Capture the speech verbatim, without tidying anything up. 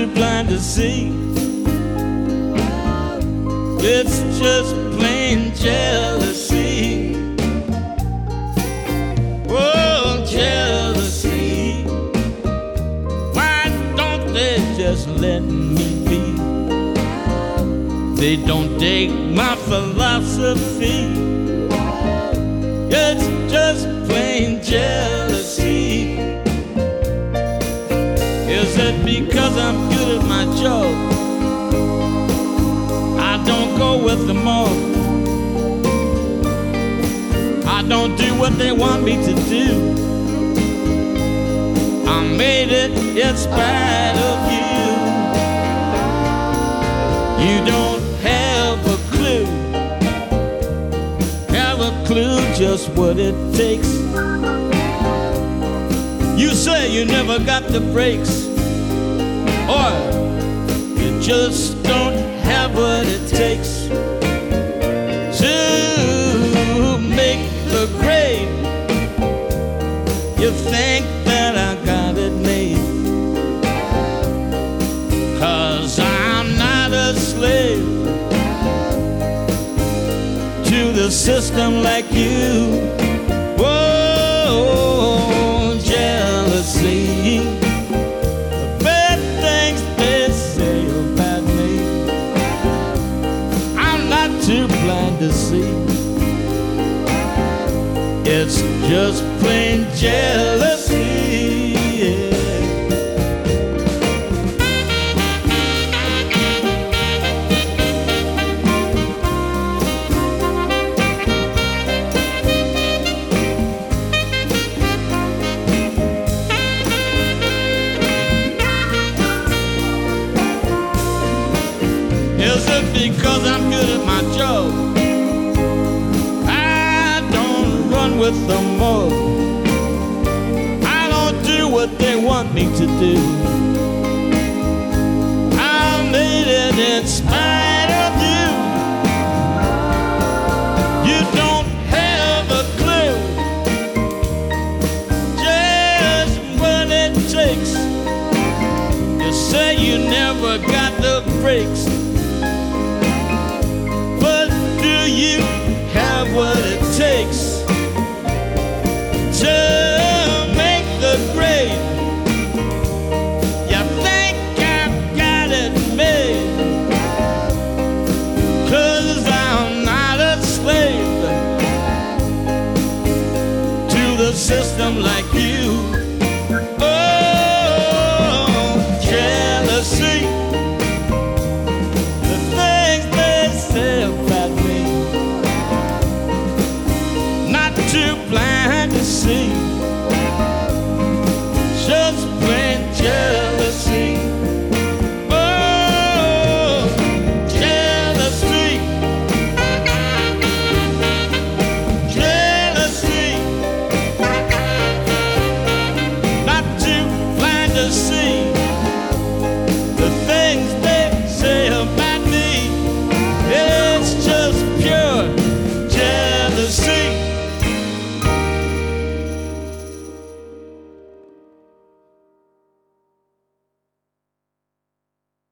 too blind to see. It's just plain jealousy. Oh, jealousy. Why don't they just let me be? They don't dig my philosophy. It's just plain jealousy. Is it because I'm good at my job? I don't go with them all. I don't do what they want me to do. I made it in spite of you. You don't have a clue, have a clue just what it takes. You say you never got the breaks, or you just don't have what it takes to make the grade. You think that I got it made, 'cause I'm not a slave to the system like you. Whoa, jealousy. The bad things they say about me, I'm not too blind to see. It's just plain jealousy. Is it because I'm good at my job? I don't run with the mob. I don't do what they want me to do. I made it in spite of you. You don't have a clue just what it takes. You say you never got the breaks.